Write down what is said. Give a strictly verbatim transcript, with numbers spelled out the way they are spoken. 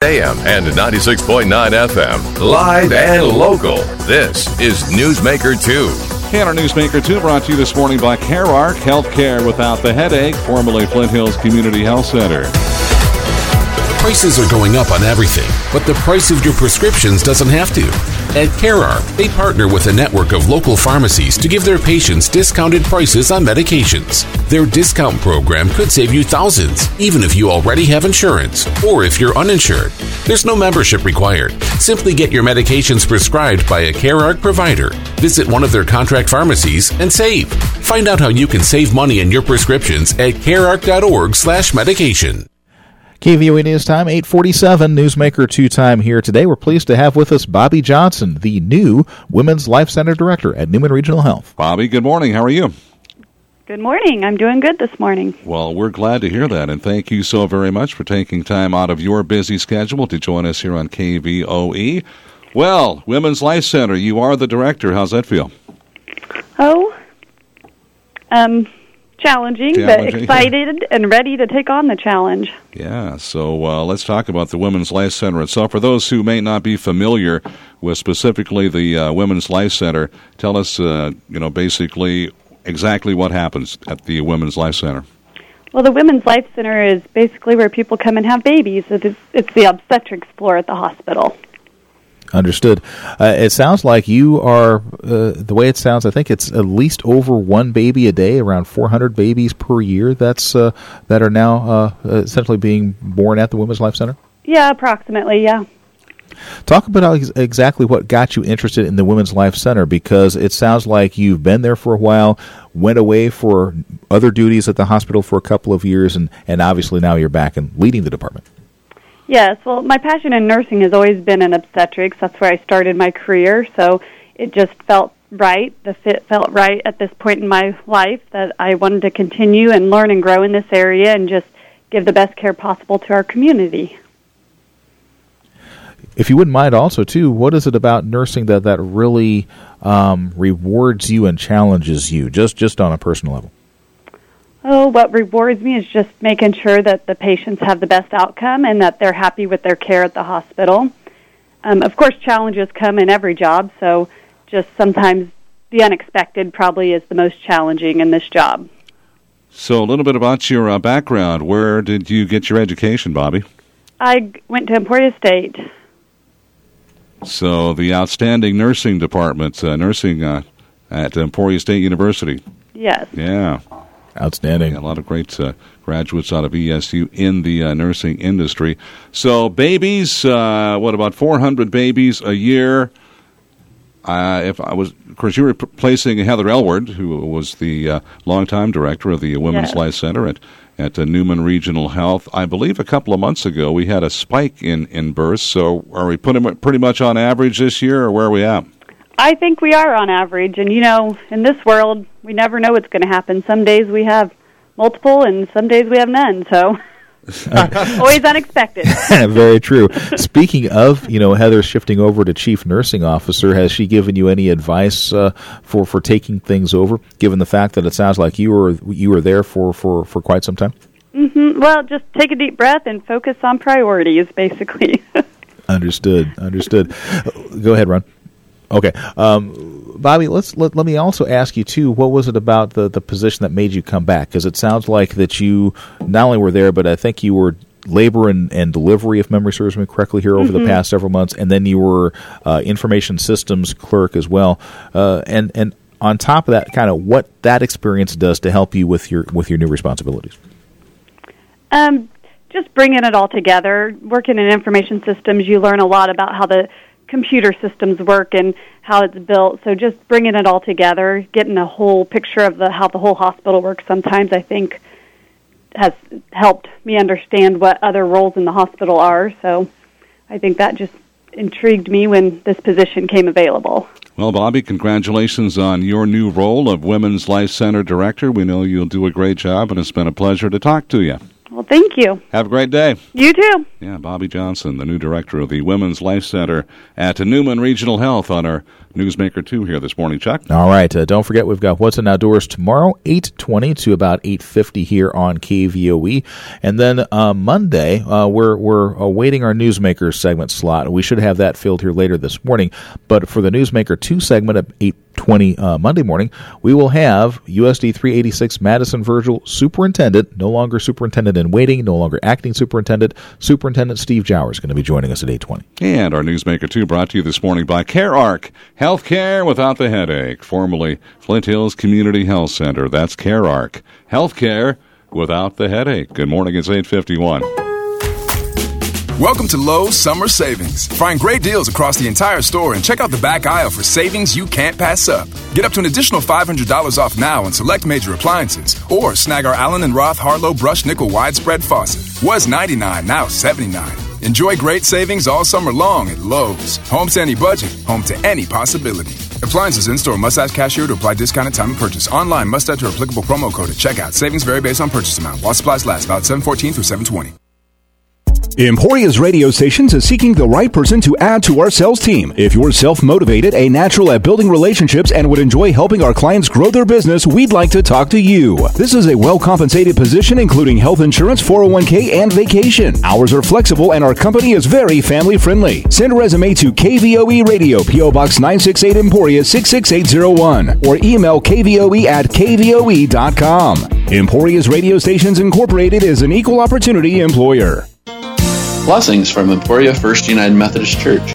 A M and ninety-six point nine F M. Live and local. This is Newsmaker two. And our Newsmaker two brought to you this morning by CareArc Healthcare Without the Headache, formerly Flint Hills Community Health Center. Prices are going up on everything, but the price of your prescriptions doesn't have to. At CareArc, they partner with a network of local pharmacies to give their patients discounted prices on medications. Their discount program could save you thousands, even if you already have insurance or if you're uninsured. There's no membership required. Simply get your medications prescribed by a CareArc provider. Visit one of their contract pharmacies and save. Find out how you can save money in your prescriptions at carearc.org slash medication. K V O A News Time, eight forty-seven, Newsmaker two time here today. We're pleased to have with us Bobby Johnson, the new Women's Life Center Director at Newman Regional Health. Bobby, good morning. How are you? Good morning. I'm doing good this morning. Well, we're glad to hear that, and thank you so very much for taking time out of your busy schedule to join us here on K V O E. Well, Women's Life Center, you are the director. How's that feel? Oh, um... Challenging, Challenging, but excited and ready to take on the challenge. Yeah, so uh, let's talk about the Women's Life Center itself. For those who may not be familiar with specifically the uh, Women's Life Center, tell us, uh, you know, basically exactly what happens at the Women's Life Center. Well, the Women's Life Center is basically where people come and have babies. It's, it's the obstetrics floor at the hospital. Understood. Uh, it sounds like you are, uh, the way it sounds, I think it's at least over one baby a day, around four hundred babies per year that's uh, that are now uh, essentially being born at the Women's Life Center? Yeah, approximately, yeah. Talk about exactly what got you interested in the Women's Life Center, because it sounds like you've been there for a while, went away for other duties at the hospital for a couple of years, and, and obviously now you're back and leading the department. Yes, well, my passion in nursing has always been in obstetrics. That's where I started my career, so it just felt right. The fit felt right at this point in my life that I wanted to continue and learn and grow in this area and just give the best care possible to our community. If you wouldn't mind also, too, what is it about nursing that, that really um, rewards you and challenges you, just, just on a personal level? Oh, what rewards me is just making sure that the patients have the best outcome and that they're happy with their care at the hospital. Um, of course, challenges come in every job, so just sometimes the unexpected probably is the most challenging in this job. So a little bit about your uh, background. Where did you get your education, Bobby? I g- went to Emporia State. So the outstanding nursing department, uh, nursing uh, at Emporia State University. Yes. Yeah. Outstanding. Yeah, a lot of great uh, graduates out of E S U in the uh, nursing industry. So babies, uh, what, about four hundred babies a year? Uh, if I was, of course, you were replacing Heather Elward, who was the uh, longtime director of the Women's Yes. Life Center at, at uh, Newman Regional Health. I believe a couple of months ago we had a spike in, in births. So are we putting pretty much on average this year, or where are we at? I think we are on average, and you know, in this world, we never know what's going to happen. Some days we have multiple, and some days we have none, so always unexpected. Very true. Speaking of, you know, Heather shifting over to Chief Nursing Officer, has she given you any advice uh, for, for taking things over, given the fact that it sounds like you were you were there for, for, for quite some time? Mm-hmm. Well, just take a deep breath and focus on priorities, basically. Understood. Understood. Go ahead, Ron. Okay. Um, Bobby, let's let, let me also ask you, too, what was it about the, the position that made you come back? Because it sounds like that you not only were there, but I think you were labor and, and delivery, if memory serves me correctly, here over mm-hmm. the past several months, and then you were uh, information systems clerk as well. Uh, and, and on top of that, kind of what that experience does to help you with your with your new responsibilities. Um, just bringing it all together. Working in information systems, you learn a lot about how the computer systems work and how it's built. So just bringing it all together, getting a whole picture of the how the whole hospital works sometimes, I think, has helped me understand what other roles in the hospital are. So I think that just intrigued me when this position came available. Well, Bobby, congratulations on your new role of Women's Life Center Director. We know you'll do a great job, and it's been a pleasure to talk to you. Well, thank you. Have a great day. You too. Yeah, Bobby Johnson, the new director of the Women's Life Center at Newman Regional Health, on our Newsmaker two here this morning. Chuck? All right. Uh, don't forget, we've got What's in Outdoors tomorrow, eight twenty to about eight fifty here on K V O E. And then uh, Monday, uh, we're we're awaiting our Newsmaker segment slot. We should have that filled here later this morning. But for the Newsmaker two segment at eight twenty uh, Monday morning, we will have U S D three eighty-six Madison Virgil Superintendent, no longer Superintendent in waiting, no longer acting Superintendent. Superintendent Steve Jowers is going to be joining us at eight twenty. And our Newsmaker two brought to you this morning by CareArc, healthcare without the headache, formerly Flint Hills Community Health Center. That's CareArc, healthcare without the headache. Good morning, it's eight fifty-one. Welcome to Lowe's Summer Savings. Find great deals across the entire store and check out the back aisle for savings you can't pass up. Get up to an additional five hundred dollars off now on select major appliances, or snag our Allen and Roth Harlow Brush Nickel Widespread Faucet. Was ninety-nine dollars, now seventy-nine dollars. Enjoy great savings all summer long at Lowe's. Home to any budget, home to any possibility. Appliances in-store must ask cashier to apply discount at time of purchase. Online must enter applicable promo code at checkout. Savings vary based on purchase amount. While supplies last, about seven fourteen through seven twenty. Emporia's radio stations is seeking the right person to add to our sales team. If you're self-motivated, a natural at building relationships, and would enjoy helping our clients grow their business, we'd like to talk to you. This is a well-compensated position including health insurance, four oh one k, and vacation. Hours are flexible, and our company is very family-friendly. Send a resume to K V O E Radio, P O Box nine sixty-eight, Emporia six six eight zero one, or email k v o e at k v o e dot com. Emporia's Radio Stations Incorporated is an equal opportunity employer. Blessings from Emporia First United Methodist Church.